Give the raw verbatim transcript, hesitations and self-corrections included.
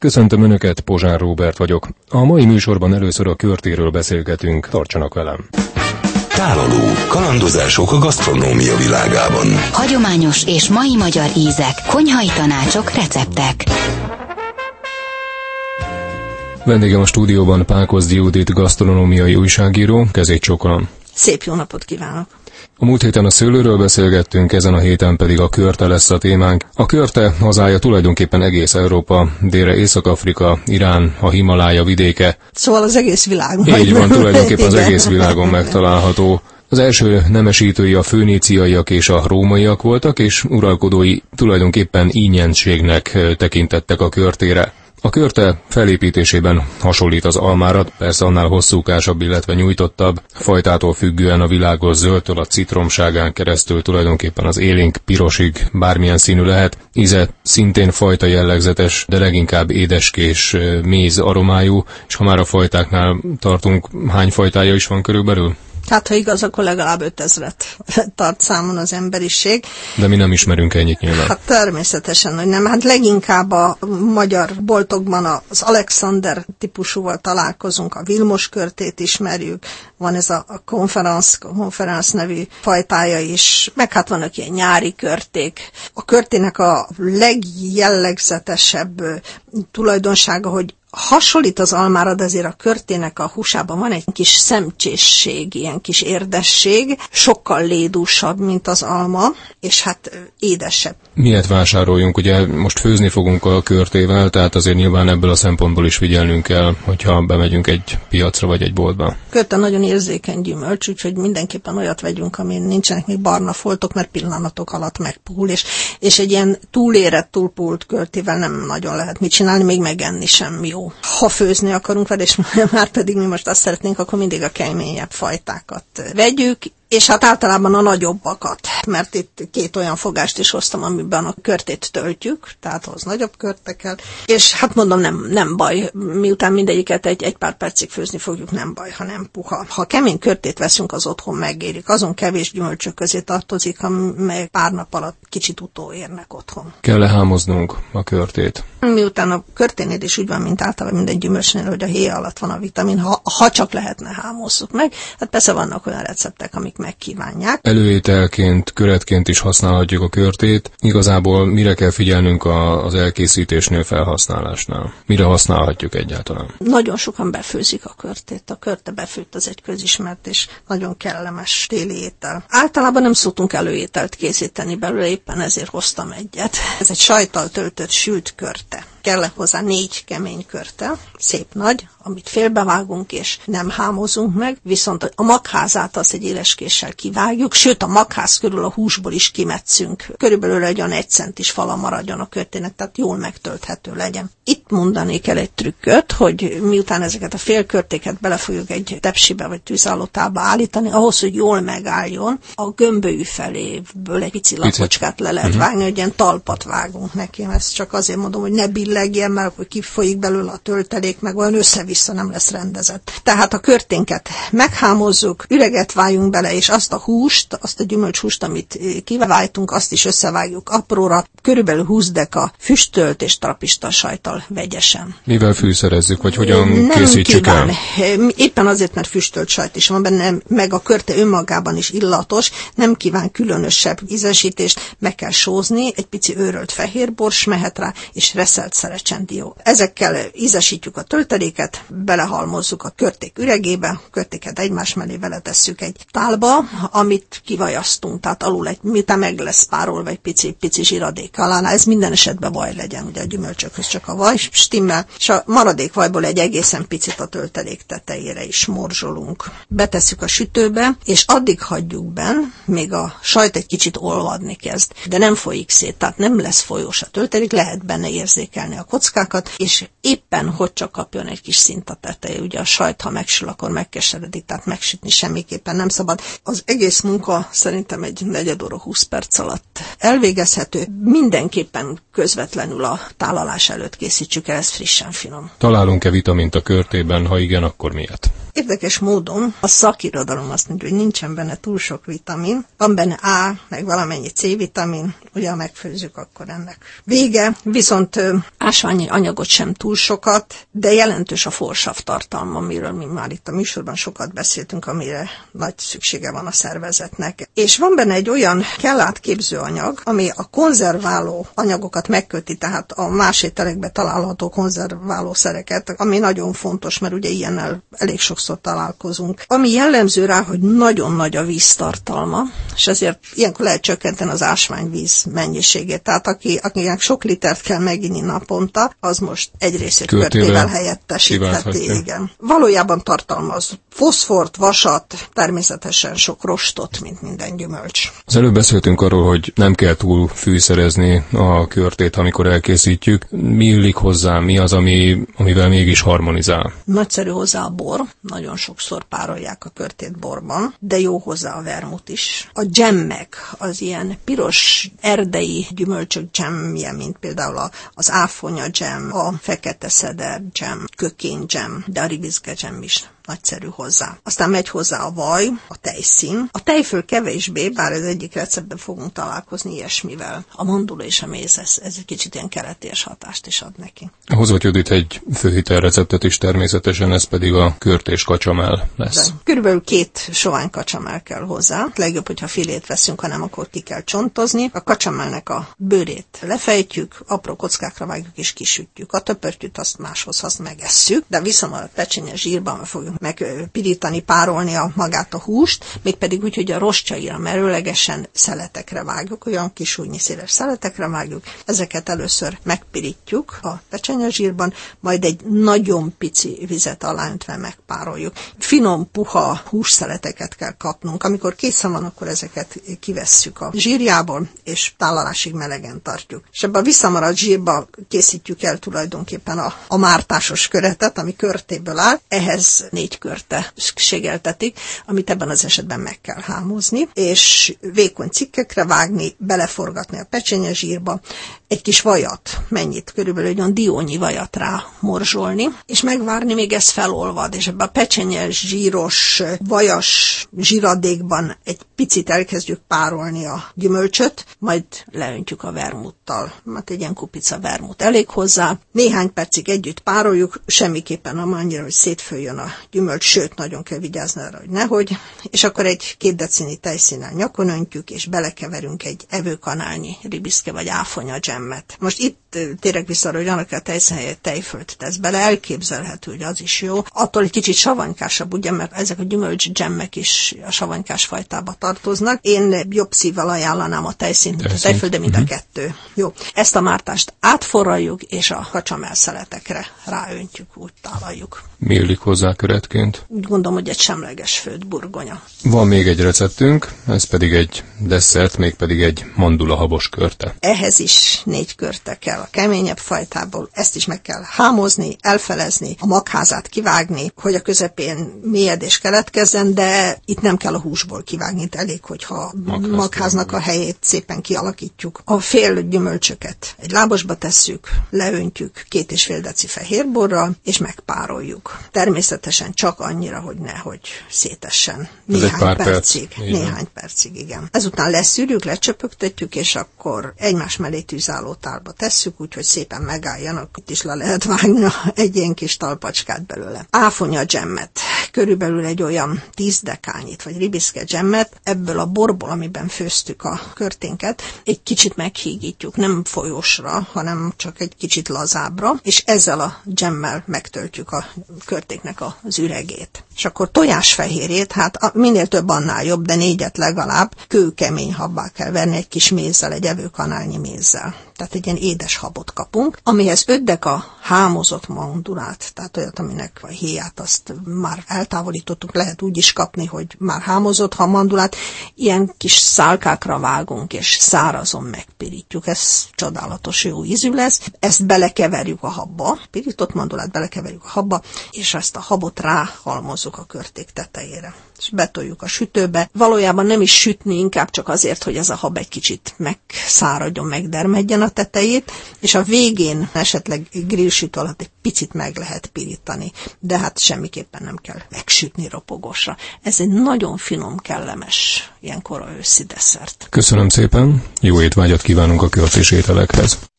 Köszöntöm Önöket, Pozsár Róbert vagyok. A mai műsorban először a körtéről beszélgetünk, tartsanak velem. Tálaló, kalandozások a gasztronómia világában. Hagyományos és mai magyar ízek, konyhai tanácsok, receptek. Vendégem a stúdióban Pákozdi Judit gasztronómiai újságíró, kezét csókolom. Szép jó napot kívánok! A múlt héten a szőlőről beszélgettünk, ezen a héten pedig a körte lesz a témánk. A körte hazája tulajdonképpen egész Európa, délre Észak-Afrika, Irán, a Himalája vidéke. Szóval az egész világon. Így van, tulajdonképpen az egész világon megtalálható. Az első nemesítői a föníciaiak és a rómaiak voltak, és uralkodói tulajdonképpen ínyenségnek tekintettek a körtére. A körte felépítésében hasonlít az almára, persze annál hosszúkásabb, illetve nyújtottabb, fajtától függően a világos zöldtől a citromságán keresztül tulajdonképpen az élénk pirosig bármilyen színű lehet. Íze szintén fajta jellegzetes, de leginkább édeskés, méz aromájú, és ha már a fajtáknál tartunk, hány fajtája is van körülbelül? Hát, ha igaz, akkor legalább ötezret tart számon az emberiség. De mi nem ismerünk ennyit nyilván. Hát természetesen, hogy nem. Hát leginkább a magyar boltokban az Alexander típusúval találkozunk, a Vilmos körtét ismerjük, van ez a Conference, Conference nevű fajtája is, meg hát vannak ilyen nyári körték. A körtének a legjellegzetesebb tulajdonsága, hogy hasonlít az almára, de azért a körtének a húsában van egy kis szemcsésség, ilyen kis érdesség, sokkal lédúsabb, mint az alma, és hát édesebb. Miért vásároljunk? Ugye most főzni fogunk a körtével, tehát azért nyilván ebből a szempontból is figyelnünk kell, hogyha bemegyünk egy piacra vagy egy boltba. Körte nagyon érzékeny gyümölcs, úgyhogy mindenképpen olyat vegyünk, amin nincsenek még barna foltok, mert pillanatok alatt megpuhul, és, és egy ilyen túlérett, túlpult körtével nem nagyon lehet mit csinálni, még megenni sem jó. Ha főzni akarunk vele, és már pedig mi most azt szeretnénk, akkor mindig a keményebb fajtákat vegyük, és hát általában a nagyobbakat, mert itt két olyan fogást is hoztam, amiben a körtét töltjük, tehát hoz nagyobb körte kell, és hát mondom, nem, nem baj, miután mindegyiket egy, egy pár percig főzni fogjuk, nem baj, ha nem puha. Ha kemény körtét veszünk, az otthon megérik, azon kevés gyümölcsök közé tartozik, amely pár nap alatt kicsit utóérnek otthon. Kell-e hámoznunk a körtét? Miután a körténél is úgy van, mint általában minden gyümölcsnél, hogy a héja alatt van a vitamin, ha, ha csak lehetne, hámozzuk meg. Hát persze vannak olyan receptek, amik megkívánják. Előételként, köretként is használhatjuk a körtét. Igazából mire kell figyelnünk a, az elkészítésnél, felhasználásnál? Mire használhatjuk egyáltalán? Nagyon sokan befőzik a körtét. A körte befőtt az egy közismert és nagyon kellemes téli étel. Általában nem szoktunk előételt készíteni belőle, éppen ezért hoztam egyet. Ez egy sajttal töltött sült körte. Kell hozzá négy kemény körte, szép nagy, amit félbevágunk és nem hámozunk meg, viszont a magházát azt egy éleskéssel kivágjuk, sőt a magház körül a húsból is kimetszünk. Körülbelül egy olyan egy centis fala maradjon a körtének, tehát jól megtölthető legyen. Itt mondanék el egy trükköt, hogy miután ezeket a félkörtéket bele fogjuk egy tepsibe vagy tűzállótába állítani, ahhoz, hogy jól megálljon, a gömbölyű feléből egy pici lapocskát le lehet vágni, hogy ilyen talpat vágunk neki. Ezt csak azért mondom, hogy ne billegjen, mert akkor kifolyik belőle a töltelék, meg olyan össze-vissza nem lesz rendezett. Tehát a körténket meghámozzuk, üreget vágjunk bele, és azt a húst, azt a gyümölcshúst, amit kivágtunk, azt is összevágjuk apróra, körülbelül húsz deka füstölt és trapista sajttal vegyesen. Mivel fűszerezzük, vagy hogyan nem készítsük kíván. el? Éppen azért, mert füstölt sajt is van benne, meg a körte önmagában is illatos, nem kíván különösebb ízesítést, meg kell sózni, egy pici őrölt fehérbors mehet rá, és reszelt szerecsendió. Ezekkel ízesítjük a tölteléket, belehalmozzuk a körték üregébe, a körtéket egymás mellé beletesszük egy tálba, amit kivajasztunk, tehát alul egy, miután meg lesz párolva egy pici, pici zsiradék alá, ez minden esetben vaj legyen, ugye a gyümölcsökhöz csak a vaj stimmel, és a maradék vajból egy egészen picit a töltelék tetejére is morzsolunk. Betesszük a sütőbe, és addig hagyjuk benn, még a sajt egy kicsit olvadni kezd, de nem folyik szét, tehát nem lesz folyós a töltelék, lehet benne érzékelni a kockákat, és éppen hogy csak kapjon egy kis szint a teteje, ugye a sajt, ha megsül, akkor megkeseredik, tehát megsütni semmiképpen nem szabad. Az egész munka szerintem egy negyed óra húsz perc alatt elvégezhető, mindenképpen közvetlenül a tálalás előtt készítsük el, ez frissen finom. Találunk-e vitamint a körtében, ha igen, akkor miért? Érdekes módon a szakirodalom azt mondja, hogy nincsen benne túl sok vitamin, van benne A, meg valamennyi C-vitamin, ugye ha megfőzzük, akkor ennek vége. Viszont ö, ásványi anyagot sem túl sokat, de jelentős a forsav tartalma, amiről mi már itt a műsorban sokat beszéltünk, amire nagy szüksége van a szervezetnek. És van benne egy olyan kellátképző anyag, ami a konzerváló anyagokat megköti, tehát a más ételekben található konzerváló szereket, ami nagyon fontos, mert ugye ilyennel elég sokszor találkozunk. Ami jellemző rá, hogy nagyon nagy a víztartalma, és ezért ilyenkor lehet csökkenteni az ásványvíz mennyiségét. Tehát aki, akinek sok litert kell meginni naponta, az most egy részét körtével helyettesítheti. Igen. Valójában tartalmaz foszfort, vasat, természetesen sok rostot, mint minden gyümölcs. Az előbb beszéltünk arról, hogy nem kell túl fűszerezni a körtét, amikor elkészítjük. Mi illik hozzá, mi az, ami, amivel mégis harmonizál? Nagyszerű hozzá a bor, nagyon sokszor párolják a körtét borban, de jó hozzá a vermut is. A dzsemmek, az ilyen piros erdei gyümölcsök dzsemmje, mint például a, az áfonya dzsem, a fekete szeder dzsem, kökény dzsem, de a ribizke dzsem is nagyszerű hozzá. Aztán megy hozzá a vaj, a tejszín. A tejföl kevésbé, bár ez egyik receptben fogunk találkozni ilyesmivel. A mandula és a méz, ez, ez egy kicsit ilyen keletés hatást is ad neki. Hozott Judit egy főhitel receptet is természetesen, ez pedig a körtés kacsamell lesz. De körülbelül két sovány kacsamell kell hozzá. Legjobb, hogyha filét veszünk, ha nem, akkor ki kell csontozni. A kacsamellnek a bőrét lefejtjük, apró kockákra vágjuk és kisütjük. A töpörtyűt azt máshoz azt megesszük, de viszont a pecsényes zsírban fogjuk megpirítani, párolni a magát a húst, mégpedig úgy, hogy a rostjaira merőlegesen szeletekre vágjuk, olyan kis újnyi széles szeletekre vágjuk, ezeket először megpirítjuk a pecsenyezsírban, majd egy nagyon pici vizet aláöntve megpároljuk. Finom, puha hússzeleteket kell kapnunk. Amikor készen van, akkor ezeket kivesszük a zsírjából, és tálalásig melegen tartjuk. És ebben a visszamaradt zsírba készítjük el tulajdonképpen a, a mártásos köretet, ami körtéből áll. Ehhez négy körte ségeltetik, amit ebben az esetben meg kell hámozni, és vékony cikkekre vágni, beleforgatni a pecsenyezsírba, egy kis vajat, mennyit, körülbelül egy olyan diónyi vajat rá morzsolni, és megvárni, még ez felolvad, és ebben a pecsenyes, zsíros, vajas zsíradékban egy picit elkezdjük párolni a gyümölcsöt, majd leöntjük a vermuttal. Hát egy ilyen kupica vermut elég hozzá. Néhány percig együtt pároljuk, semmiképpen nem annyira, hogy szétfőjön a gyümölcs, sőt, nagyon kell vigyázni arra, hogy nehogy, és akkor egy két decini tejszínnel nyakon öntjük, és belekeverünk egy evőkanálnyi ribiszke vagy áfonya dzsemmet. Most itt térek vissza arra, hogy annak a tejszín helyett tejfölt tesz bele, elképzelhető, hogy az is jó. Attól egy kicsit savanykásabb, ugye, mert ezek a gyümölcs dzsemmek is a savanykás fajtába tartoznak. Én jobb szívvel ajánlanám a tejszínt, mint a tejföl, de mind a kettő. Jó. Ezt a mártást átforraljuk, és a kacsamell szeletekre ráöntjük, úgy tálaljuk. Mi illik hozzá köretként? Úgy gondolom, hogy egy semleges főtt burgonya. Van még egy receptünk, ez pedig egy desszert, mégpedig egy mandulahabos körte. Ehhez is négy körte kell a keményebb fajtából, ezt is meg kell hámozni, elfelezni, a magházát kivágni, hogy a közepén mélyedés keletkezzen, de itt nem kell a húsból kivágni, itt elég, hogyha a magháznak a helyét szépen kialakítjuk. A fél gyümölcsöket egy lábosba tesszük, leöntjük két és fél deci fehérborral, és megpároljuk. Természetesen csak annyira, hogy nehogy szétessen. Néhány percig. Perc. Néhány percig, igen. Ezután leszűrjük, lecsöpögtetjük, és akkor egymás mellé tűzálló tálba tesszük, úgyhogy szépen megálljanak. Itt is le lehet vágni egy ilyen kis talpacskát belőle. Áfonya dzsemmet. Körülbelül egy olyan tíz dekányit, vagy ribiszke dzsemmet, ebből a borból, amiben főztük a körténket, egy kicsit meghígítjuk, nem folyósra, hanem csak egy kicsit lazábbra, és ezzel a dzsemmel megtöltjük a körtéknek az üregét. És akkor tojásfehérjét, hát minél több annál jobb, de négyet legalább, kőkemény habbá kell verni egy kis mézzel, egy evőkanálnyi mézzel. Tehát egy ilyen édes habot kapunk, amihez öt deka hámozott mandulát, tehát olyat, aminek a héját azt már eltávolítottuk, lehet úgy is kapni, hogy már hámozott, ha mandulát, ilyen kis szálkákra vágunk, és szárazon megpirítjuk, ez csodálatos jó ízű lesz, ezt belekeverjük a habba, pirított mandulát belekeverjük a habba, és ezt a habot ráhalmozzuk behozzuk a körték tetejére, és betoljuk a sütőbe. Valójában nem is sütni, inkább csak azért, hogy ez a hab egy kicsit megszáradjon, megdermedjen a tetejét, és a végén esetleg grillsütő alatt egy picit meg lehet pirítani, de hát semmiképpen nem kell megsütni ropogósra. Ez egy nagyon finom, kellemes, ilyen kora őszi desszert. Köszönöm szépen, jó étvágyat kívánunk a körtés ételekhez.